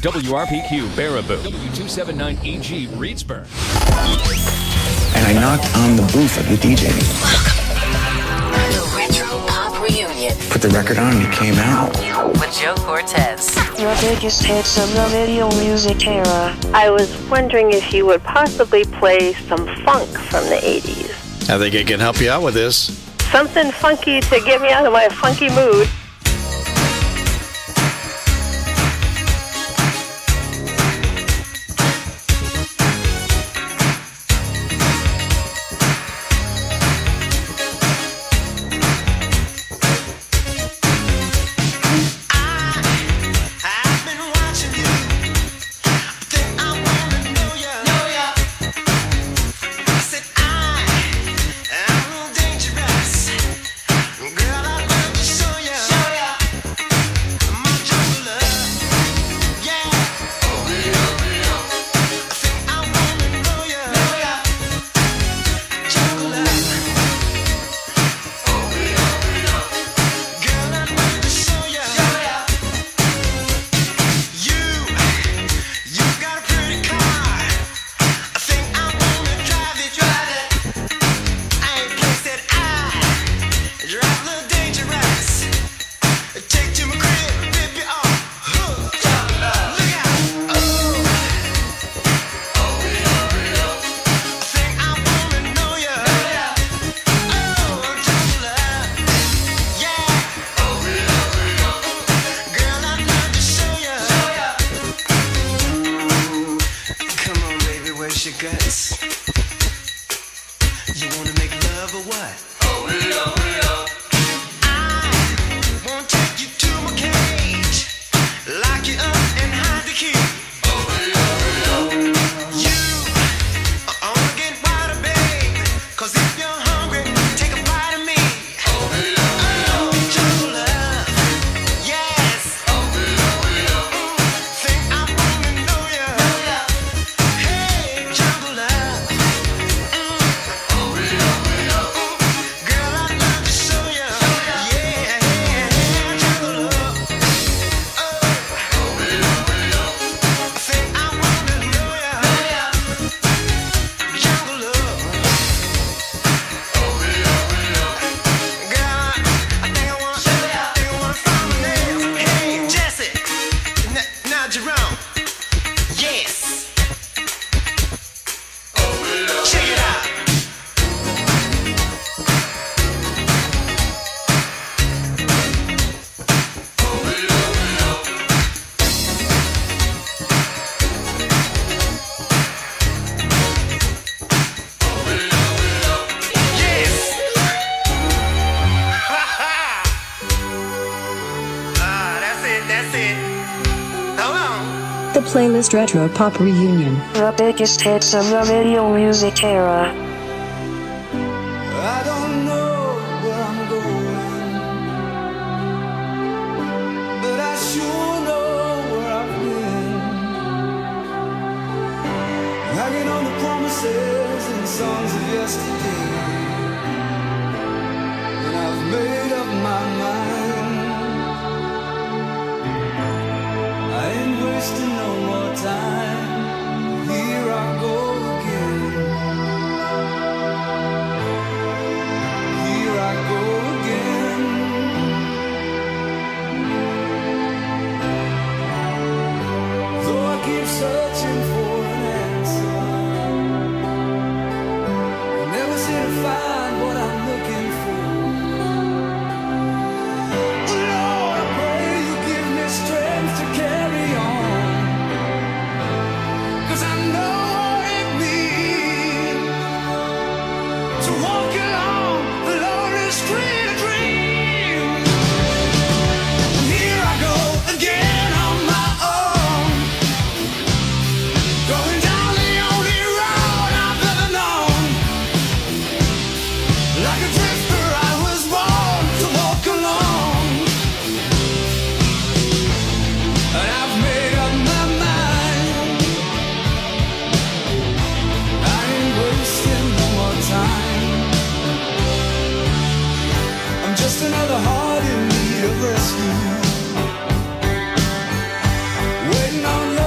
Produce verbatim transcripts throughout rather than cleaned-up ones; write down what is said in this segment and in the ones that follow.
W R P Q Baraboo, W two seventy-nine E G Reedsburg. And I knocked on the booth of the D J. The Retro Pop Reunion. Put the record on and it came out. With Joe Cortez. Your biggest hits of the video music era. I was wondering if you would possibly play some funk from the eighties. I think I can help you out with this. Something funky to get me out of my funky mood. Playlist Retro Pop Reunion. The biggest hits of the video music era. I don't know where I'm going, but I sure know where I've been. Hanging on the promises and songs of yesterday, and I've made up my mind. I ain't wasting no more time. Here I go again. Here I go again. Though I keep searching for an answer, I never seem to find what I'm looking for. Lord, I pray you give me strength to carry on. I know what it means to walk along the lonely street of dreams. Here I go again on my own, going down the only road I've ever known. Like a drifter I was born to walk along, and I've made up my mind. Wasting no more time. I'm just another heart in need of rescue, waiting on love.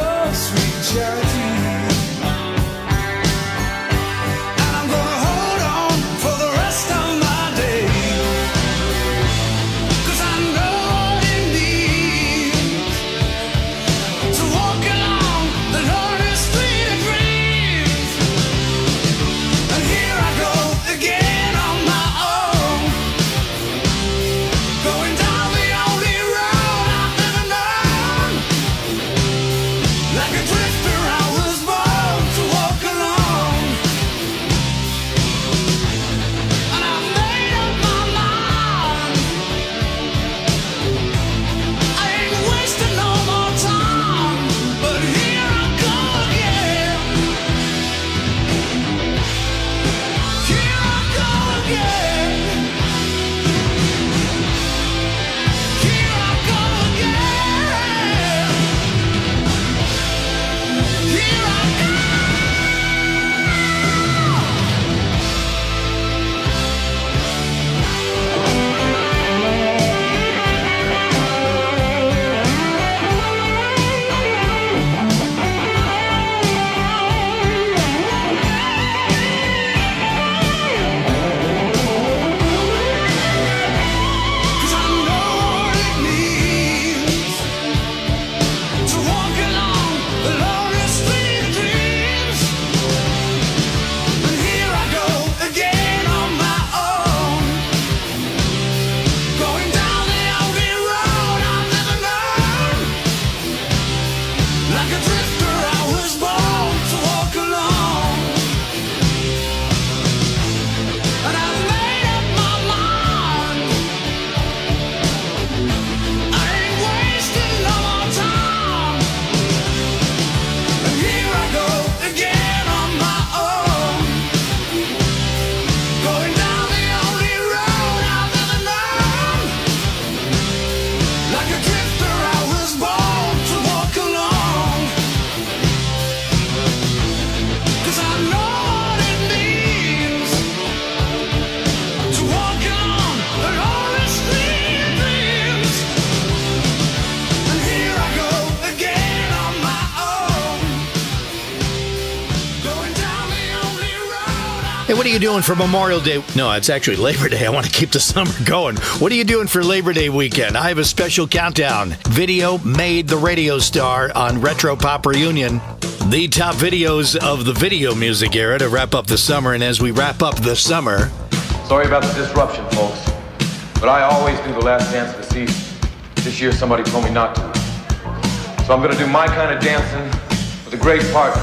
what are you doing for Memorial Day? No, it's actually Labor Day. I want to keep the summer going. What are you doing for Labor Day weekend? I have a special countdown. Video made the radio star on Retro Pop Reunion. The top videos of the video music era to wrap up the summer. And as we wrap up the summer... Sorry about the disruption, folks. But I always do the last dance of the season. This year somebody told me not to. So I'm going to do my kind of dancing with a great partner.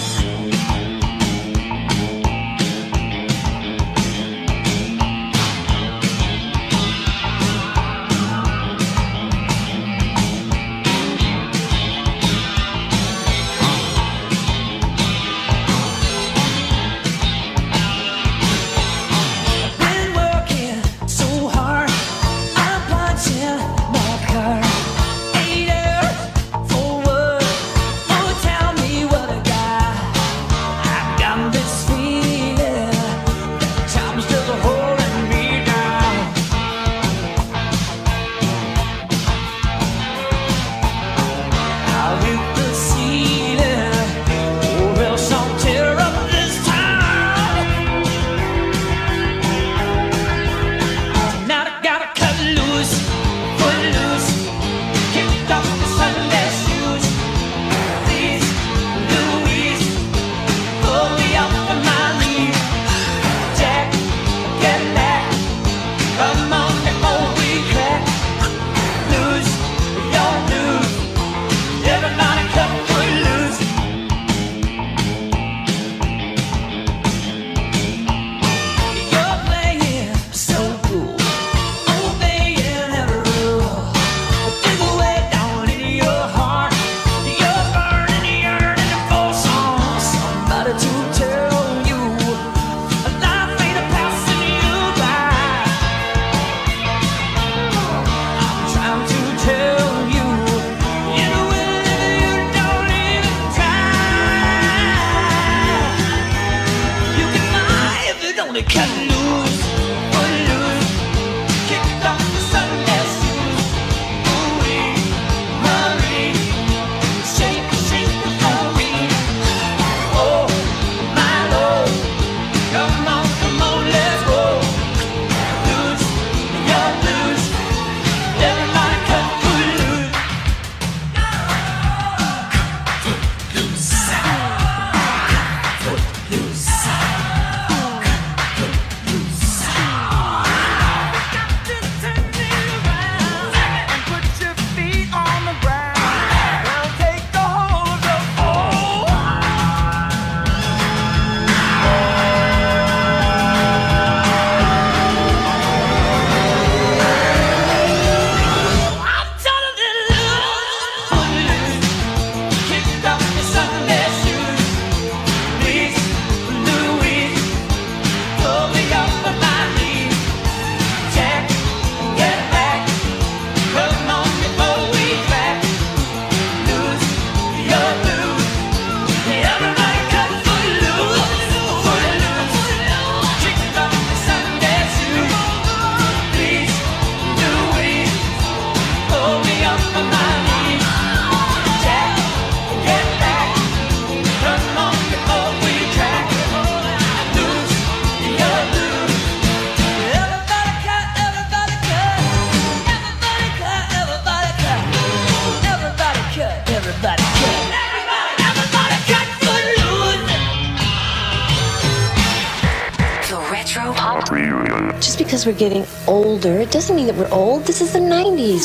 Just because we're getting older, it doesn't mean that we're old. This is the nineties.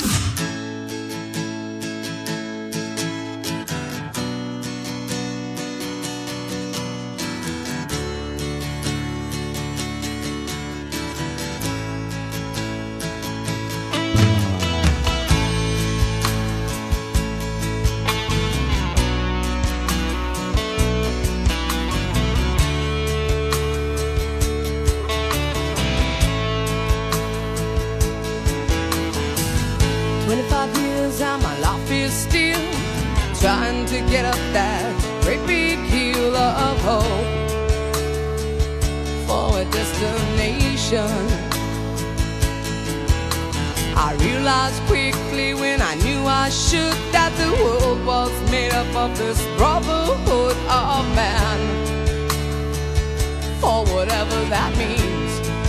twenty-five years and my life is still trying to get up that great big hill of hope for a destination. I realized quickly when I knew I should that the world was made up of this brotherhood of man. For whatever that means.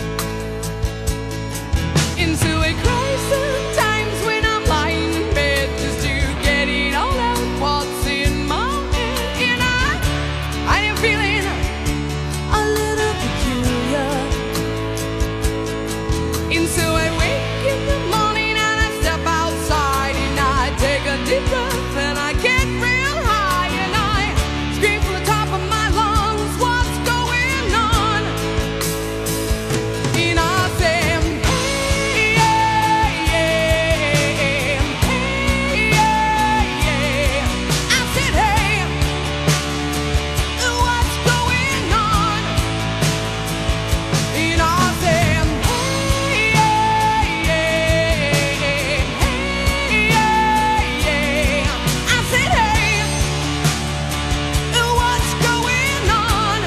Into a crisis times when I'm lying in bed just to get it all out what's in my head. And I, I am feeling a little peculiar. And so I wake in the morning and I step outside and I take a deep breath and I get real high and I scream from the top of my lungs, what's going on? And I say, hey, yeah, yeah, hey, yeah, yeah. I said, hey, what's going on? And I say, hey, yeah, yeah, hey, yeah, yeah. I said, hey, what's going on?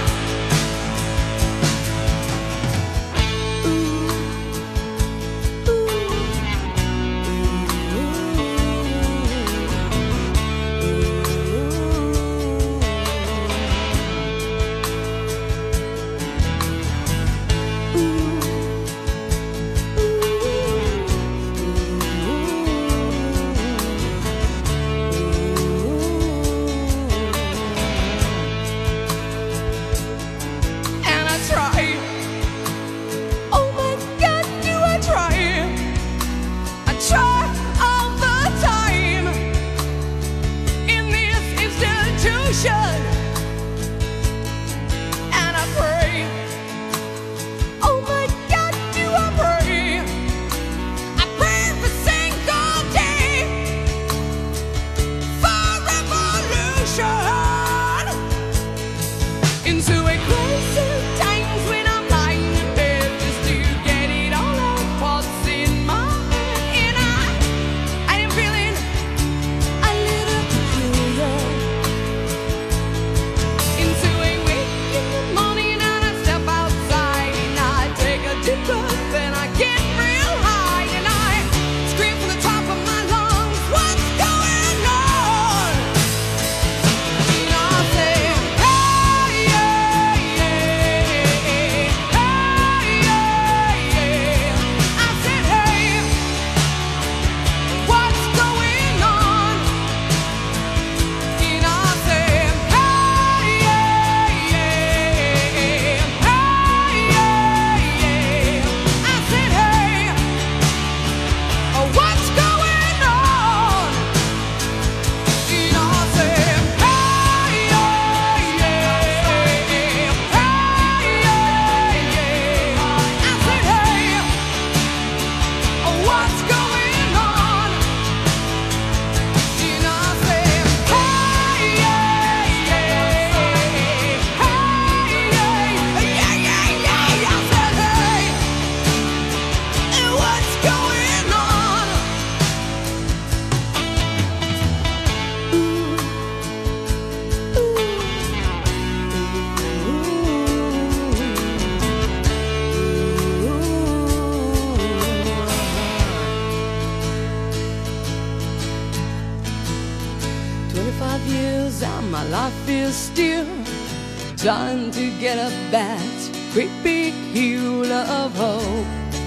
And I try. Oh my God, do I try? I try all the time in this institution. And I pray. Oh my God, do I pray? I pray every single day for revolution. Into a crisis times when I'm lying in bed just to get it all out what's in my head. And I, I am feeling a little peculiar. Into a wake in the morning and I step outside and I take a deep breath and I get real high and I scream from the top of my lungs, what's going on? And I say, hey, yeah, yeah, hey, yeah, yeah. I said, hey, what's going on? And I say, hey, yeah, yeah, hey, yeah, yeah. I said, hey, what's going on? And I say, hey, yeah, yeah, hey, yeah, yeah. I said, hey, what's going on? And I say, hey, yeah, yeah, hey, yeah, yeah, yeah, yeah. I said, hey, what's going on? Twenty-five years and my life is still trying to get up that great big hill of hope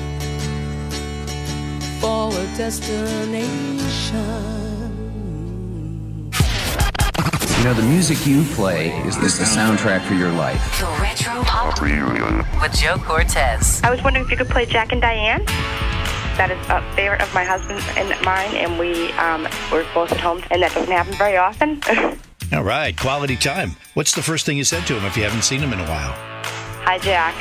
for a destination. You know, the music you play is, is the soundtrack for your life. The Retro Pop Reunion with Joe Cortez. I was wondering if you could play Jack and Diane. That is a favorite of my husband and mine, and we um, we're both at home, and that doesn't happen very often. All right, quality time. What's the first thing you said to him if you haven't seen him in a while? Hi, Jack.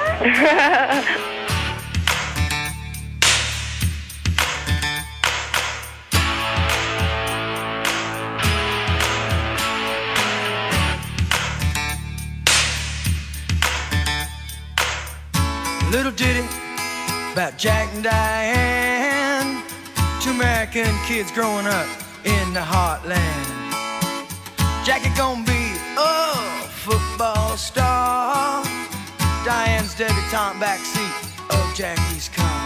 Little ditty about Jack and Diane, two American kids growing up in the heartland. Jackie gonna be a football star, Diane's debutante backseat of Jackie's car.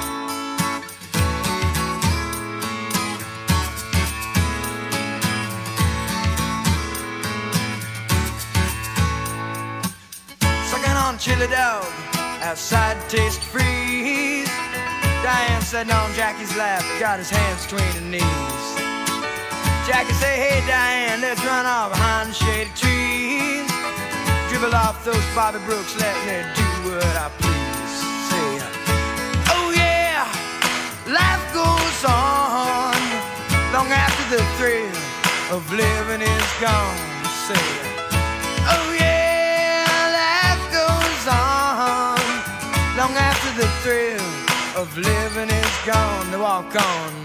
Sucking on chili dog outside to taste freeze. Diane sitting on Jackie's lap, got his hands between her knees. Jackie say, hey Diane, let's run off behind the shady trees. Dribble off those Bobby Brooks, let me do what I please. Say, oh yeah, life goes on long after the thrill of living is gone. Say, oh yeah, life goes on long after the thrill of living is gone. They walk on.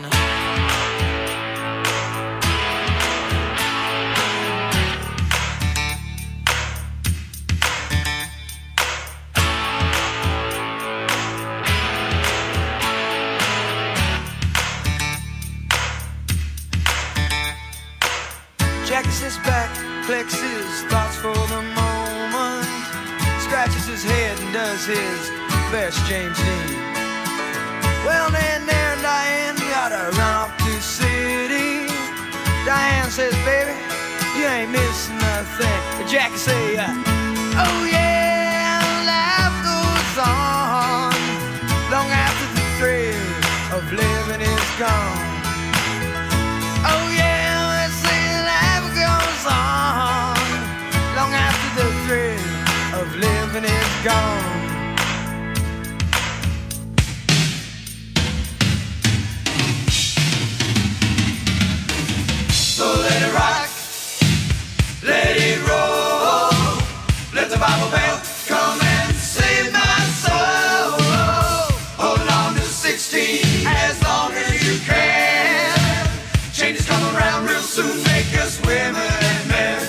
Jackie sits back, collects his thoughts for the moment, scratches his head and does his best James Dean. Well, then there, Diane, you gotta run off to the city. Diane says, baby, you ain't missing nothing. But Jackie say, uh, oh yeah, life goes on long after the thrill of living is gone. Oh yeah, long after the thrill of living is gone. So let it rock, let it roll, let the Bible bell come and save my soul. Hold on to sixteen as long as you can. Changes come around real soon, make us women and men.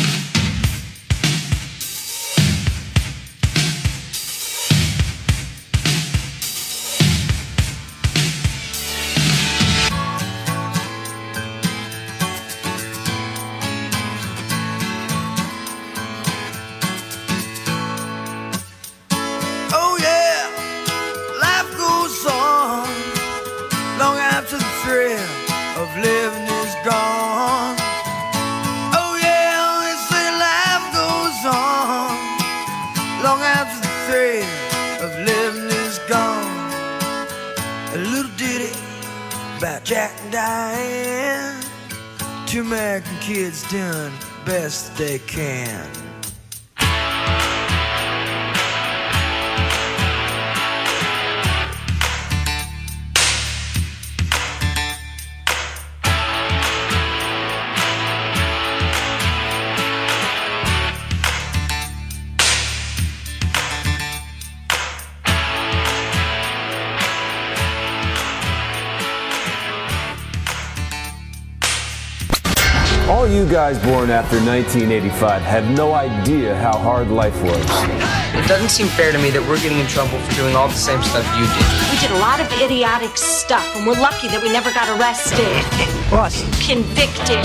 Living is gone. Oh yeah, they say life goes on long after the thrill of living is gone. A little ditty about Jack and Diane, two American kids doing the best they can. All you guys born after nineteen eighty-five had no idea how hard life was. It doesn't seem fair to me that we're getting in trouble for doing all the same stuff you did. We did a lot of idiotic stuff, and we're lucky that we never got arrested. Plus, convicted.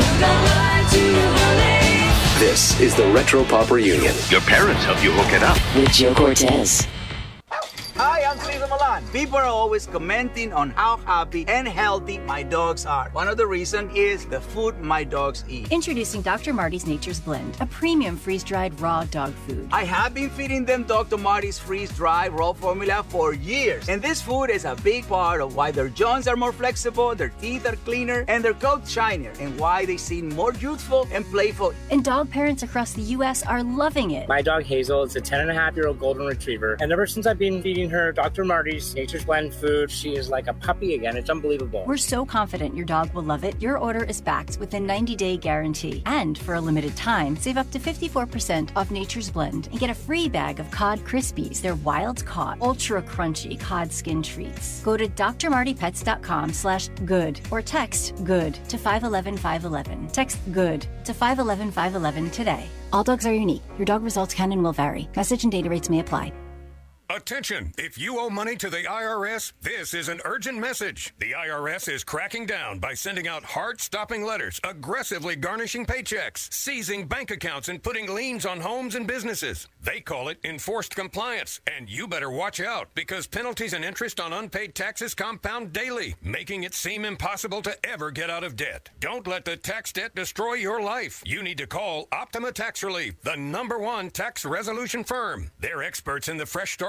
This is the Retro Pop Reunion. Your parents help you hook it up. With Joe Cortez. Hi, I'm Cesar Milan. People are always commenting on how happy and healthy my dogs are. One of the reasons is the food my dogs eat. Introducing Doctor Marty's Nature's Blend, a premium freeze-dried raw dog food. I have been feeding them Doctor Marty's freeze-dried raw formula for years. And this food is a big part of why their jaws are more flexible, their teeth are cleaner, and their coats shinier, and why they seem more youthful and playful. And dog parents across the U S are loving it. My dog Hazel is a ten and a half year old golden retriever, and ever since I've been feeding her Doctor Marty's Nature's Blend food, she is like a puppy again. It's unbelievable. We're so confident your dog will love it. Your order is backed with a ninety day guarantee. And for a limited time, save up to fifty-four percent off Nature's Blend and get a free bag of Cod Krispies. They're wild caught, ultra crunchy cod skin treats. Go to drmartypets.com slash good or text good to five one one five one one. Text good to five one one five one one today. All dogs are unique. Your dog results can and will vary. Message and data rates may apply. Attention! If you owe money to the I R S, this is an urgent message. The I R S is cracking down by sending out heart-stopping letters, aggressively garnishing paychecks, seizing bank accounts, and putting liens on homes and businesses. They call it enforced compliance, and you better watch out because penalties and interest on unpaid taxes compound daily, making it seem impossible to ever get out of debt. Don't let the tax debt destroy your life. You need to call Optima Tax Relief, the number one tax resolution firm. They're experts in the fresh start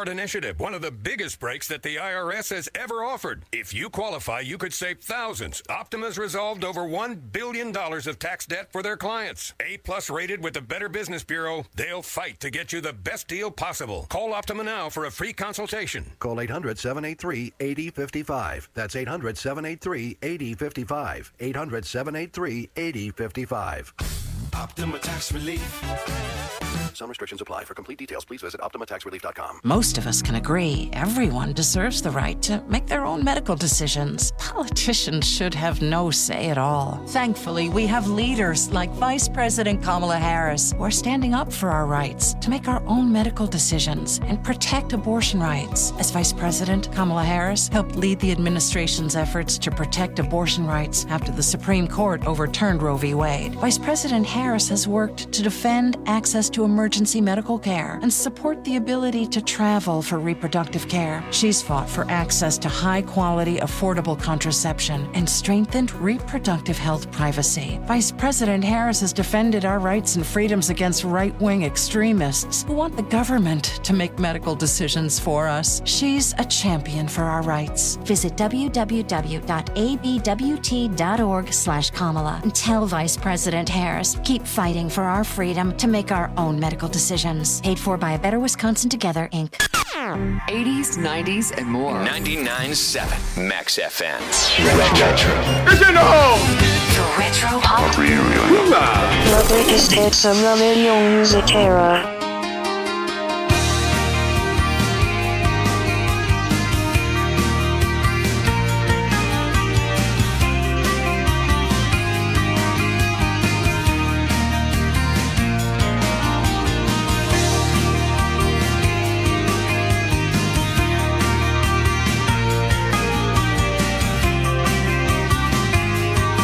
Initiative, one of the biggest breaks that the I R S has ever offered. If you qualify, you could save thousands. Optima's resolved over one billion dollars of tax debt for their clients. A-plus rated with the Better Business Bureau, they'll fight to get you the best deal possible. Call Optima now for a free consultation. Call eight hundred, seven eight three, eight zero five five. That's eight hundred, seven eight three, eight zero five five. eight hundred, seven eight three, eight zero five five. Optima Tax Relief. Some restrictions apply. For complete details, please visit optima tax relief dot com. Most of us can agree everyone deserves the right to make their own medical decisions. Politicians should have no say at all. Thankfully, we have leaders like Vice President Kamala Harris who are standing up for our rights to make our own medical decisions and protect abortion rights. As Vice President, Kamala Harris helped lead the administration's efforts to protect abortion rights after the Supreme Court overturned Roe v. Wade. Vice President Harris has worked to defend access to emergency medical care and support the ability to travel for reproductive care. She's fought for access to high-quality, affordable contraception and strengthened reproductive health privacy. Vice President Harris has defended our rights and freedoms against right-wing extremists who want the government to make medical decisions for us. She's a champion for our rights. Visit w w w dot a b w t dot org slash Kamala and tell Vice President Harris, keep fighting for our freedom to make our own medical decisions. Paid for by A Better Wisconsin Together, Incorporated. eighties, nineties, and more. ninety-nine point seven Max F M. Retro. It's in the home! The Retro Pop Reunion. The biggest hits of the radio music era.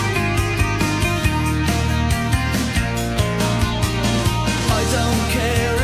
I don't care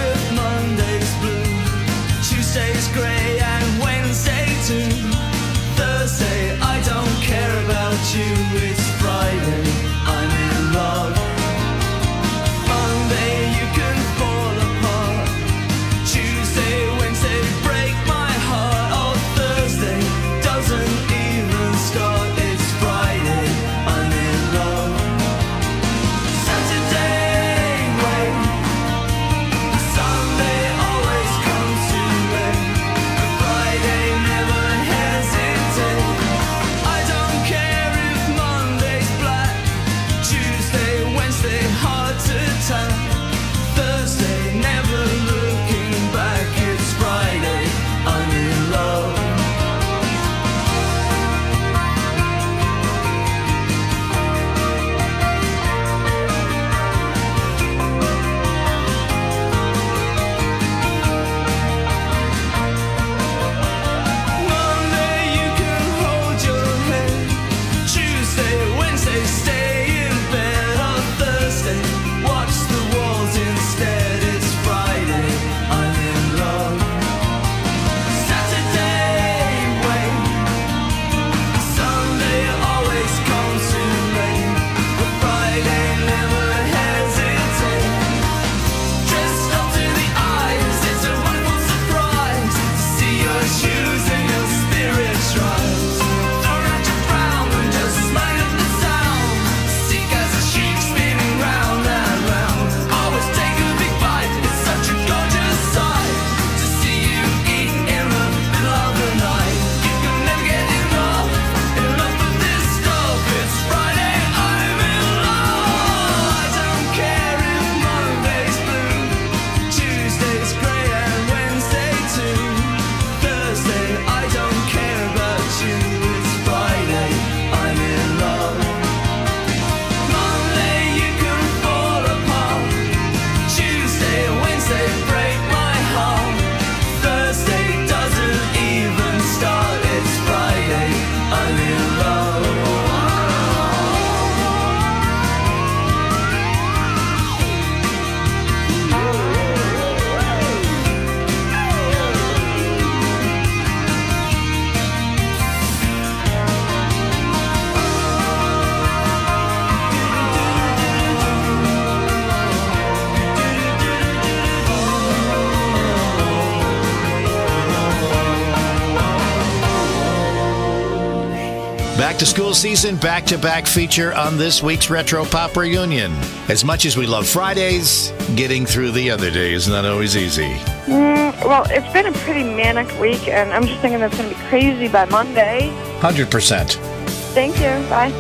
back-to-school season back-to-back feature on this week's Retro Pop Reunion. As much as we love Fridays, getting through the other day is not always easy. Mm, well, it's been a pretty manic week, and I'm just thinking that's going to be crazy by Monday. one hundred percent. Thank you. Bye.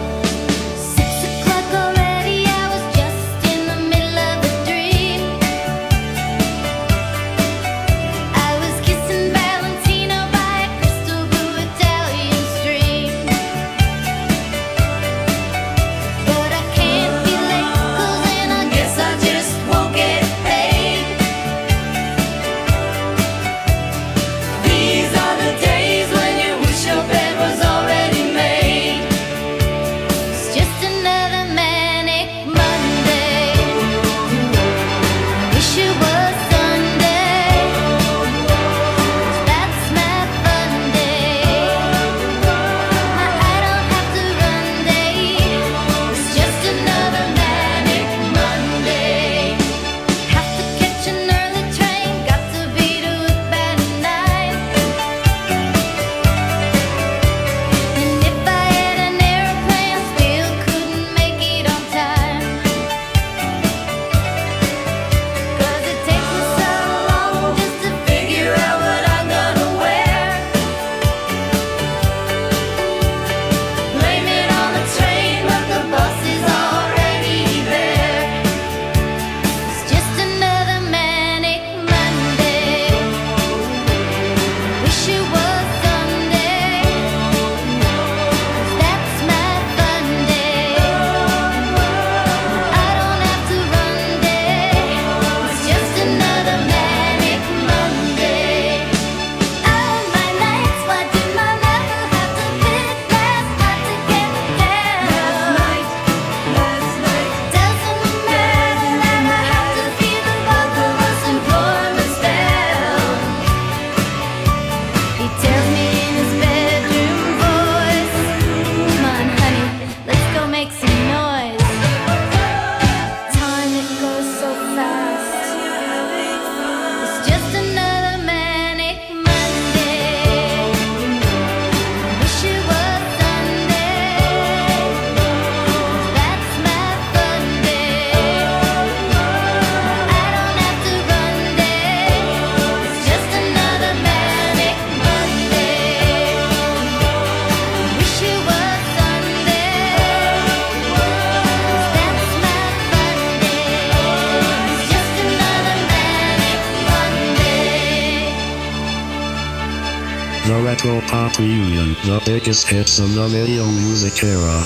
The Retro Pop Reunion, the biggest hits in the video music era.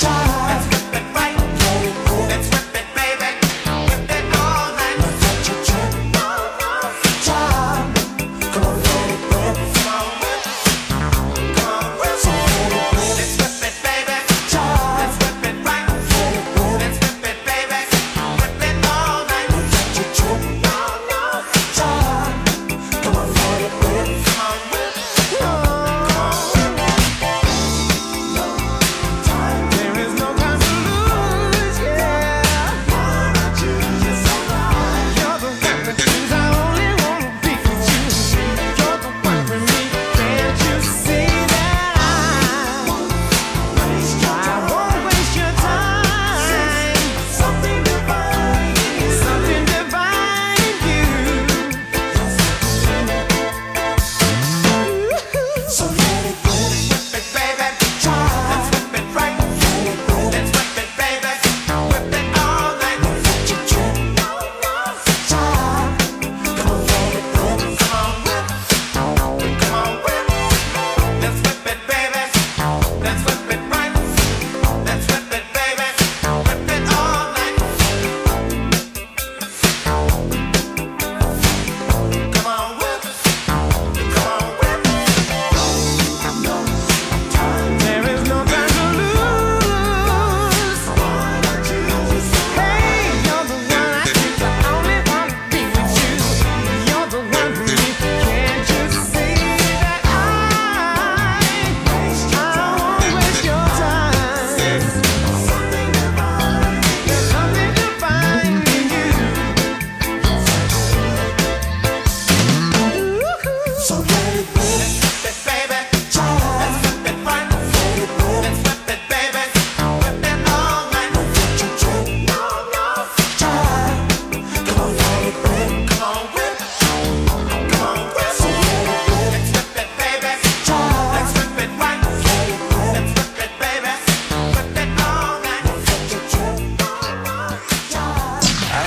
Child,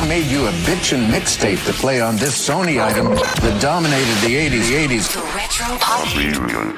made you a bitchin' mixtape to play on this Sony item that dominated the eighties, eighties. The Retro Pop Reunion.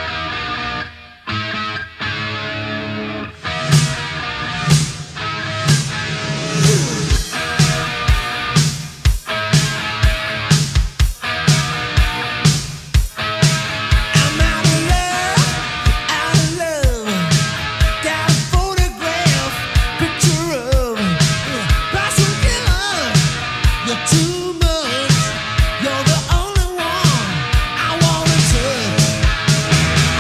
Too much, you're the only one I wanna touch.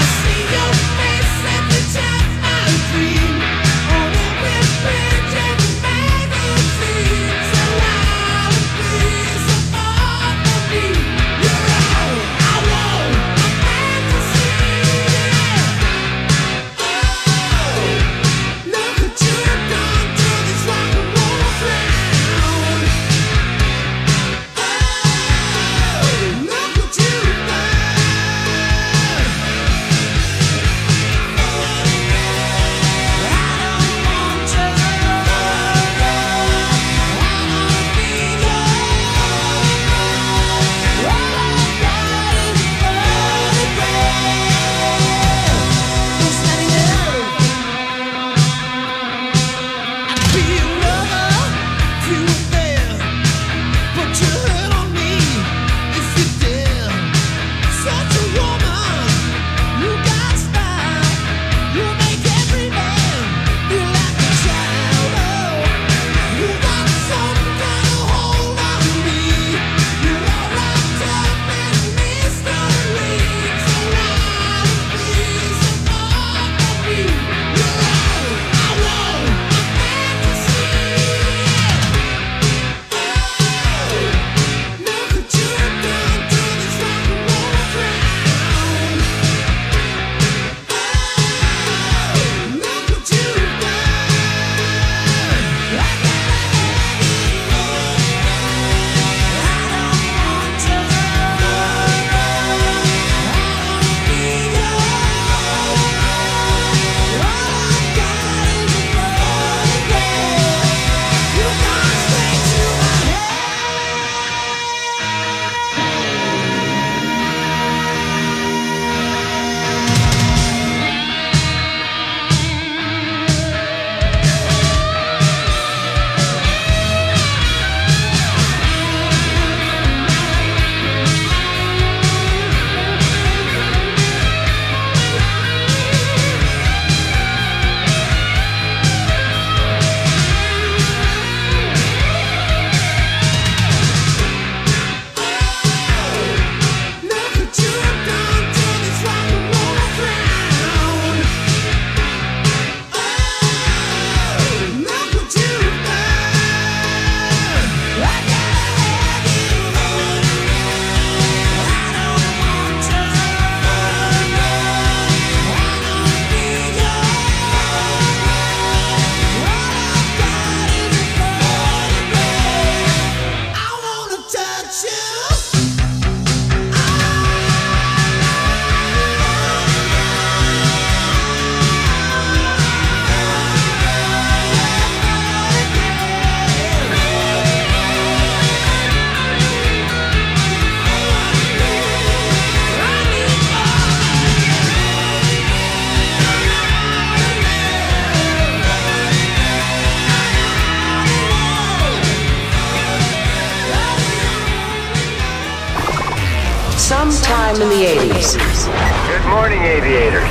sometime in the eighties. Good morning, aviators.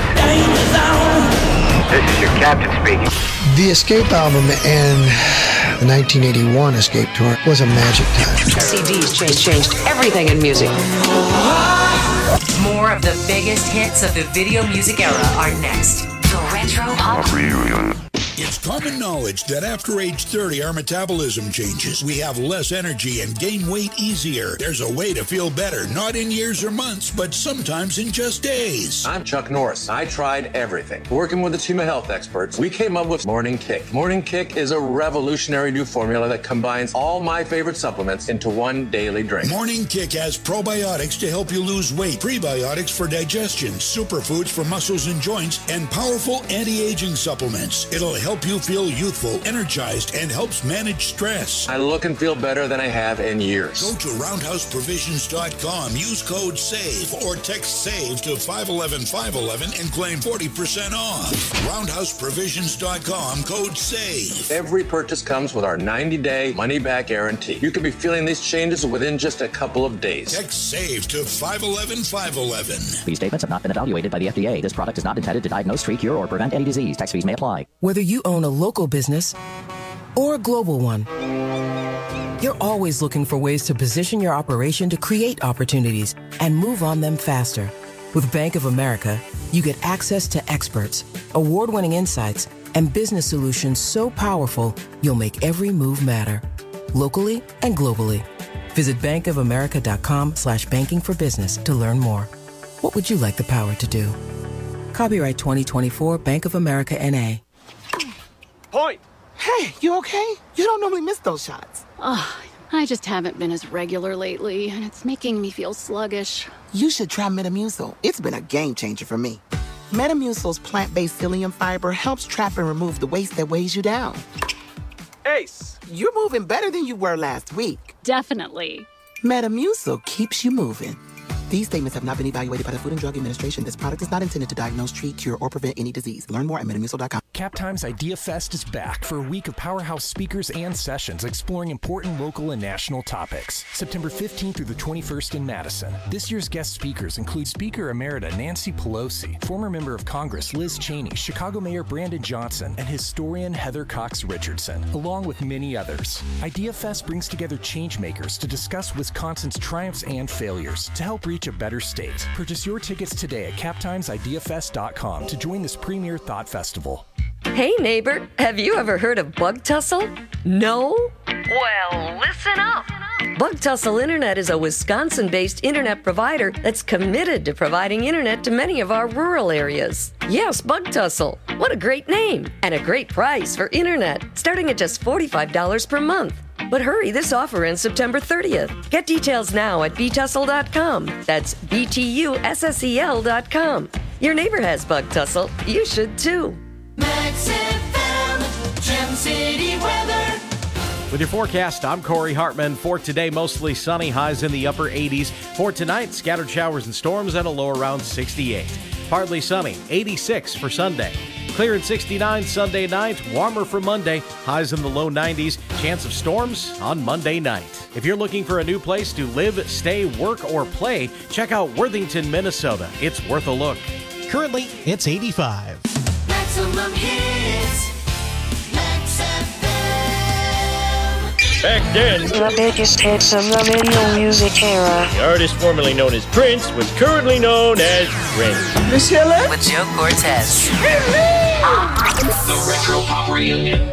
This is your captain speaking. The Escape album and the nineteen eighty-one Escape tour was a magic time. C Ds changed, changed everything in music. More of the biggest hits of the video music era are next. The Retro Pop Reunion. It's common knowledge that after age thirty, our metabolism changes. We have less energy and gain weight easier. There's a way to feel better, not in years or months, but sometimes in just days. I'm Chuck Norris. I tried everything. Working with a team of health experts, we came up with Morning Kick. Morning Kick is a revolutionary new formula that combines all my favorite supplements into one daily drink. Morning Kick has probiotics to help you lose weight, prebiotics for digestion, superfoods for muscles and joints, and powerful anti-aging supplements. It'll help help you feel youthful, energized, and helps manage stress. I look and feel better than I have in years. Go to roundhouse provisions dot com, use code SAVE, or text SAVE to five one one five one one and claim forty percent off. roundhouse provisions dot com, code SAVE. Every purchase comes with our ninety-day money-back guarantee. You could be feeling these changes within just a couple of days. Text SAVE to five one one five one one. These statements have not been evaluated by the F D A. This product is not intended to diagnose, treat, cure, or prevent any disease. Tax fees may apply. Whether you own a local business or a global one, you're always looking for ways to position your operation to create opportunities and move on them faster. With Bank of America, you get access to experts, award-winning insights, and business solutions so powerful, you'll make every move matter. Locally and globally. Visit bankofamerica.com slash banking for business to learn more. What would you like the power to do? Copyright twenty twenty-four Bank of America N A. Point! Hey, you okay? You don't normally miss those shots. Oh, I just haven't been as regular lately, and it's making me feel sluggish. You should try Metamucil. It's been a game changer for me. Metamucil's plant-based psyllium fiber helps trap and remove the waste that weighs you down. Ace, you're moving better than you were last week. Definitely. Metamucil keeps you moving. These statements have not been evaluated by the Food and Drug Administration. This product is not intended to diagnose, treat, cure, or prevent any disease. Learn more at metamucil dot com. Captime's Idea Fest is back for a week of powerhouse speakers and sessions exploring important local and national topics. September fifteenth through the twenty-first in Madison. This year's guest speakers include Speaker Emerita Nancy Pelosi, former member of Congress Liz Cheney, Chicago Mayor Brandon Johnson, and historian Heather Cox Richardson, along with many others. Idea Fest brings together changemakers to discuss Wisconsin's triumphs and failures to help reach a better state. Purchase your tickets today at captimes idea fest dot com to join this premier thought festival. Hey neighbor, have you ever heard of Bug Tussle? No? Well, listen up. Bug Tussle Internet is a Wisconsin-based internet provider that's committed to providing internet to many of our rural areas. Yes, Bug Tussle. What a great name and a great price for internet, starting at just forty-five dollars per month. But hurry, this offer ends September thirtieth. Get details now at b tussle dot com. That's B T U S S E L dot com. Your neighbor has Bug Tussle. You should too. Max F M, Gem City weather. With your forecast, I'm Corey Hartman. For today, mostly sunny, highs in the upper eighties. For tonight, scattered showers and storms at a low around sixty-eight. Partly sunny, eighty-six for Sunday. Clear at sixty-nine Sunday night, warmer for Monday, highs in the low nineties, chance of storms on Monday night. If you're looking for a new place to live, stay, work, or play, check out Worthington, Minnesota. It's worth a look. Currently, it's eighty-five. Maximum hits. Max F M. Back then, the biggest hits of the video music era. The artist formerly known as Prince was currently known as Prince. Miss Hiller? With Joe Cortez. The Retro Pop Reunion.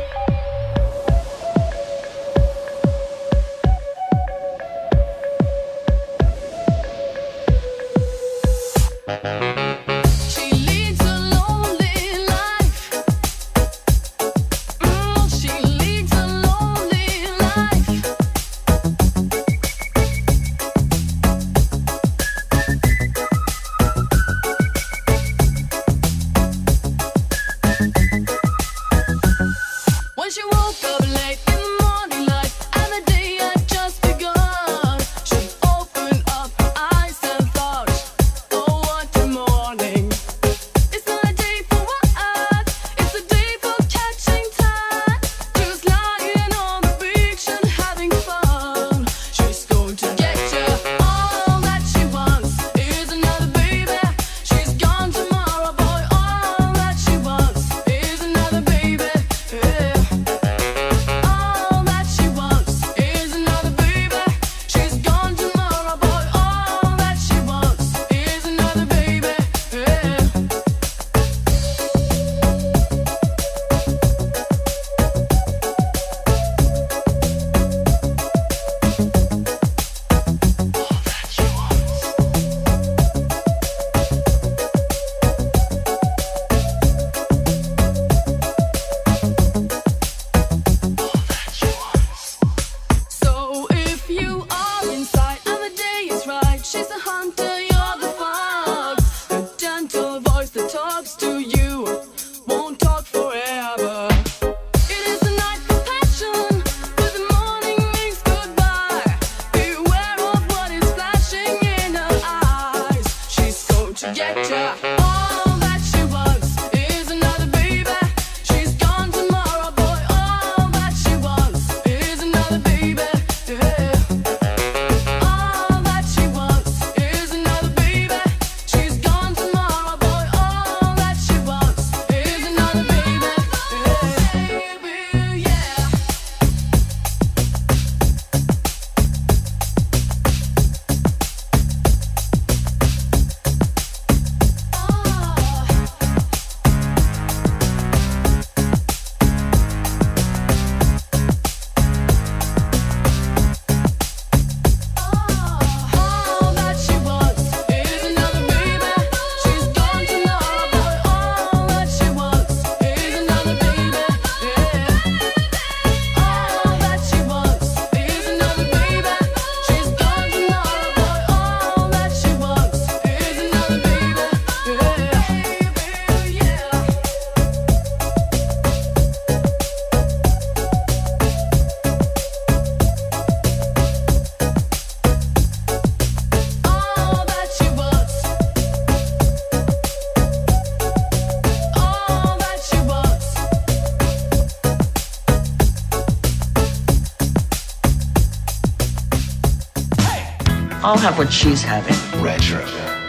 I'll have what she's having. Retro.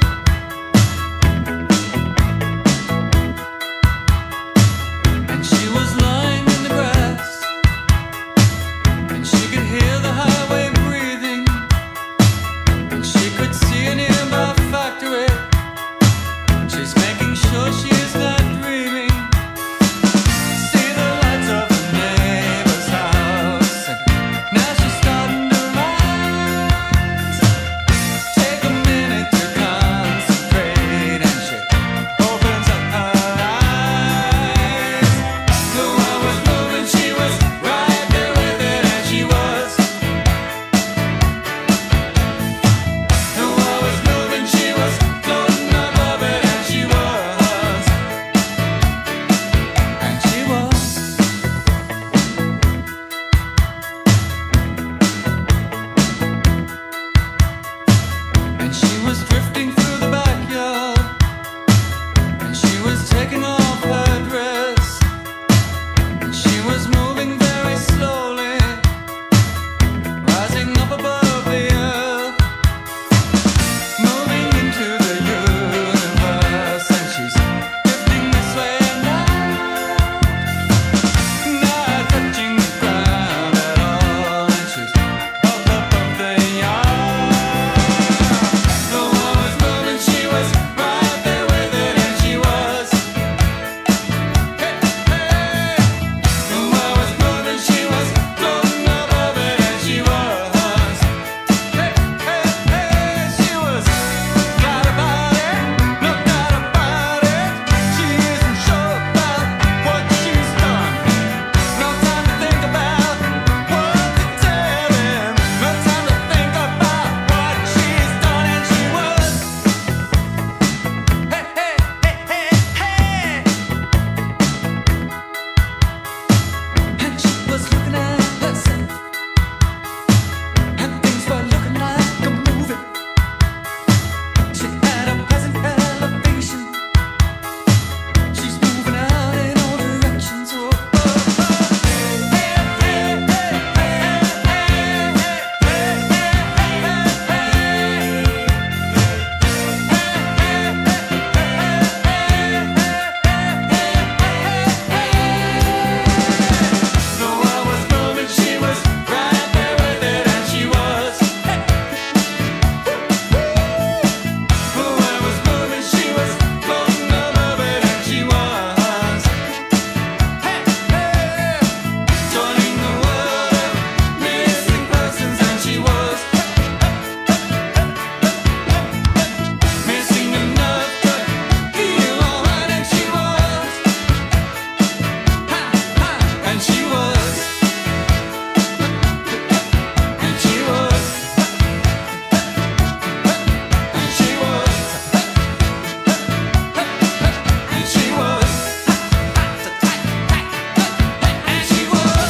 And she was lying in the grass, and she could hear the highway breathing, and she could see a nearby factory. She's making sure she is not dreaming. See the lights of the neighbor's house, and now she's starting to rise. Take a minute to concentrate, and she opens up her eyes. The world was moving, she was right there with it, and she was. The world was moving, she was floating above it, and she was. And she was. And she was drifting through the backyard, and she was taking off her dress, and she was moving very slowly, rising up above the earth, moving into the universe, and she's drifting this way and out, not touching the ground at all, and she's up above the yard. The world was moving, she was right there with it, and she was. Hey, hey. The world was moving, she was floating above it, and she was. Hey, hey, hey, she was. Got about it, no doubt about it. She isn't sure about what she's done. No time to think about what to tell him. No time to think about what she's done, and she was. Hey, hey, hey, hey, hey. And she was looking at herself, and things were looking like a movie. She had a pleasant elevation. She's moving out in all directions. Oh, oh, oh. Hey, hey, hey, hey, hey, hey, The world was moving, she was right there with it, and she was. The world was moving, she was floating above it, and she was. Joining the world of missing persons, and she was. Missing enough to feel alright, and she was. And she was. And she was. And she was. And she was. And she was.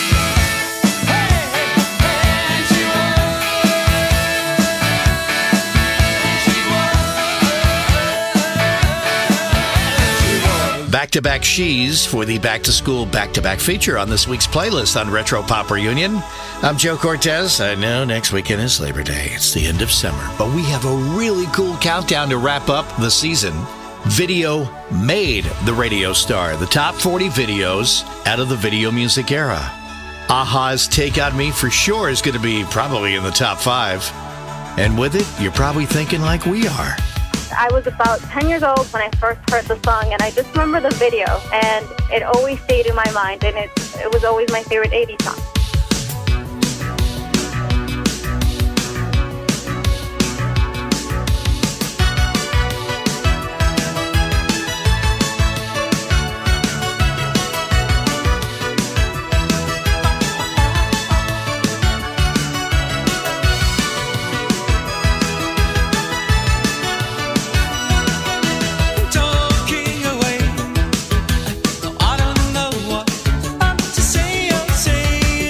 Back-to-back she's for the back-to-school back-to-back feature on this week's playlist on Retro Pop Reunion. I'm Joe Cortez. I know next weekend is Labor Day. It's the end of summer, but we have a really cool countdown to wrap up the season. Video made the radio star. The top forty videos out of the video music era. A-ha's Take On Me for sure is going to be probably in the top five. And with it, you're probably thinking like we are. I was about ten years old when I first heard the song, and I just remember the video, and it always stayed in my mind, and it, it was always my favorite eighties song. Talking away, I don't know what to say or say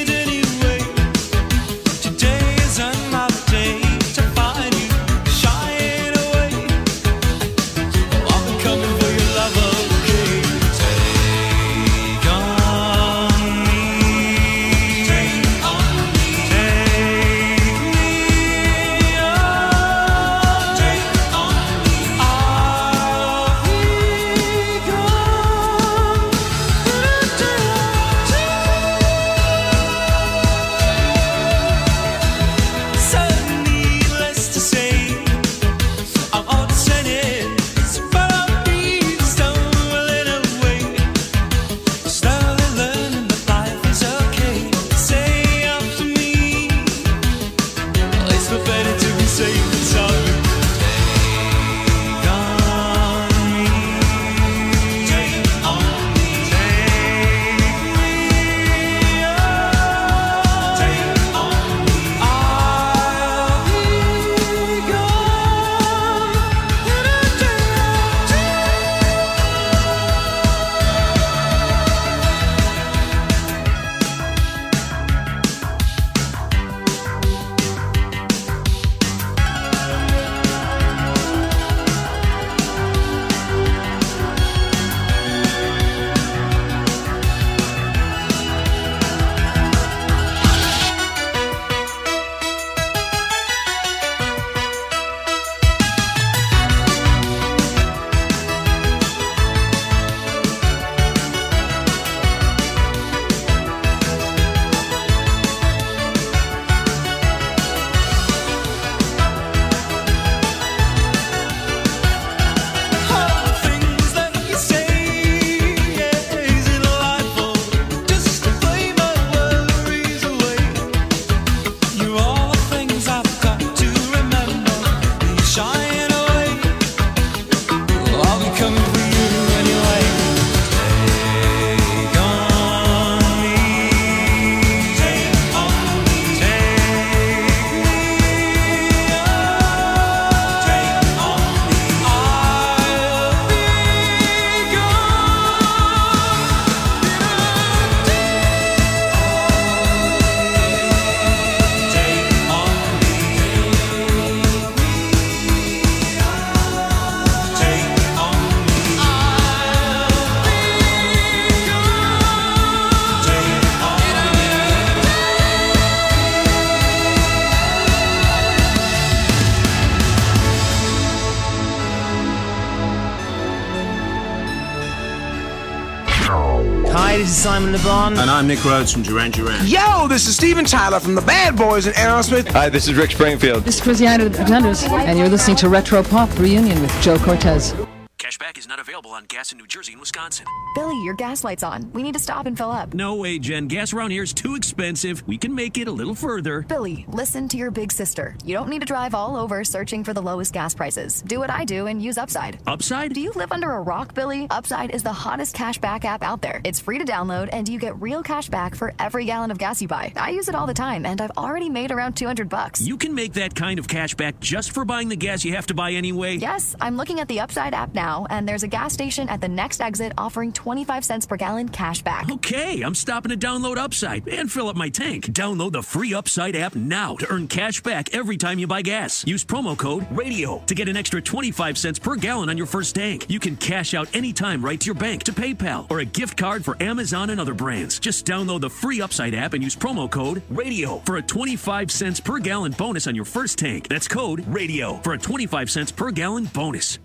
Hi, this is Simon Le Bon. And I'm Nick Rhodes from Duran Duran. Yo, this is Steven Tyler from the Bad Boys and Aerosmith. Hi, this is Rick Springfield. This is Christiana the Pretenders, and you're listening to Retro Pop Reunion with Joe Cortez. Cashback is not available on gas in New Jersey and Wisconsin. Billy, your gas light's on. We need to stop and fill up. No way, Jen. Gas around here is too expensive. We can make it a little further. Billy, listen to your big sister. You don't need to drive all over searching for the lowest gas prices. Do what I do and use Upside. Upside? Do you live under a rock, Billy? Upside is the hottest cashback app out there. It's free to download, and you get real cash back for every gallon of gas you buy. I use it all the time, and I've already made around two hundred bucks. You can make that kind of cash back just for buying the gas you have to buy anyway? Yes, I'm looking at the Upside app now, and there's a gas station at the next exit offering twenty-five cents per gallon cash back. Okay, I'm stopping to download Upside and fill up my tank. Download the free Upside app now to earn cash back every time you buy gas. Use promo code RADIO to get an extra twenty-five cents per gallon on your first tank. You can cash out anytime right to your bank, to PayPal, or a gift card for Amazon and other brands. Just download the free Upside app and use promo code RADIO for a twenty-five cents per gallon bonus on your first tank. That's code RADIO for a twenty-five cents per gallon bonus.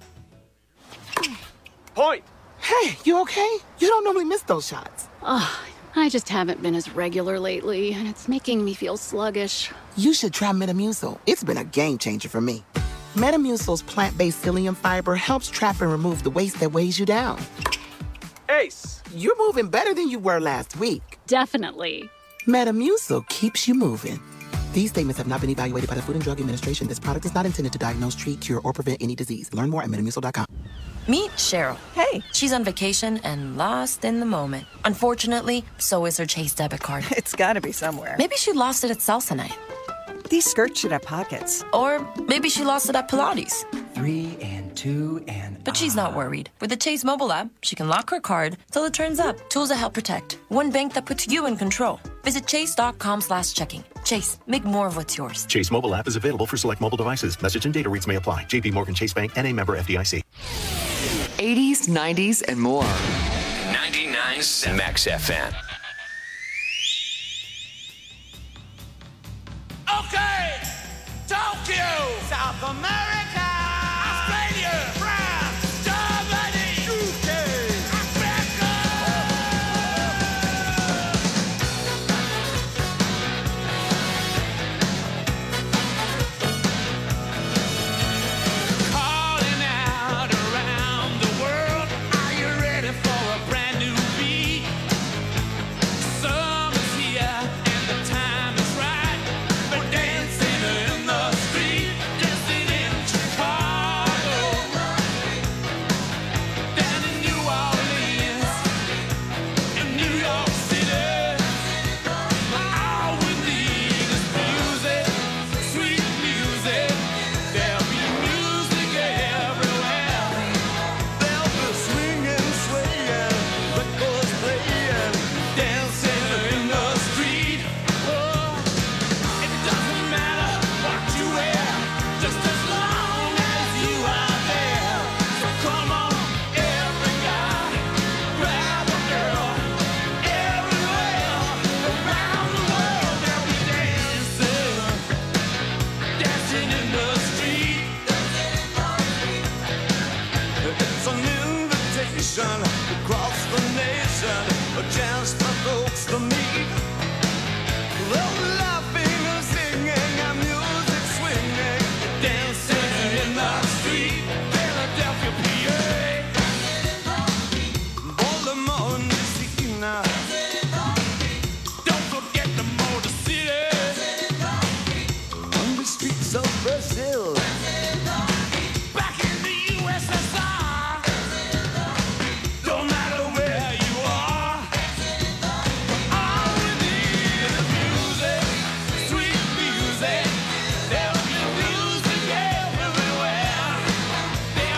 Point. Hey, you okay? You don't normally miss those shots. Oh, I just haven't been as regular lately, and it's making me feel sluggish. You should try Metamucil. It's been a game changer for me. Metamucil's plant-based psyllium fiber helps trap and remove the waste that weighs you down. Ace, you're moving better than you were last week. Definitely. Metamucil keeps you moving. These statements have not been evaluated by the Food and Drug Administration. This product is not intended to diagnose, treat, cure, or prevent any disease. Learn more at metamucil dot com. Meet Cheryl. Hey. She's on vacation and lost in the moment. Unfortunately, so is her Chase debit card. It's gotta be somewhere. Maybe she lost it at salsa night. These skirts should have pockets. Or maybe she lost it at Pilates. Three and two and... But she's not worried. With the Chase mobile app, she can lock her card till it turns up. Tools that help protect. One bank that puts you in control. Visit chase.com slash checking. Chase, make more of what's yours. Chase mobile app is available for select mobile devices. Message and data rates may apply. J P Morgan Chase Bank, N A member F D I C. eighties, nineties, and more. ninety-nine Max F M.